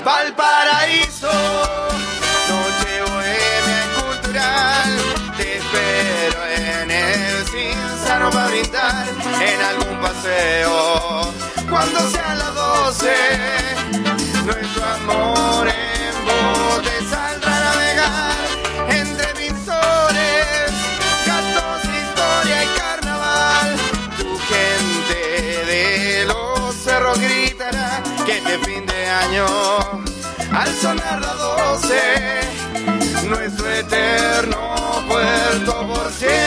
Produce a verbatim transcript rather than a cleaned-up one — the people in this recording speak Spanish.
Valparaíso, noche bohemia y cultural. Te espero en el Cinzano para brindar en algún paseo. Cuando sean las doce, nuestro amor en bote saldrá a navegar entre pintores, gatos, historia y carnaval. Tu gente de los cerros gritará que este fin de año, al sonar las doce, nuestro eterno puerto por siempre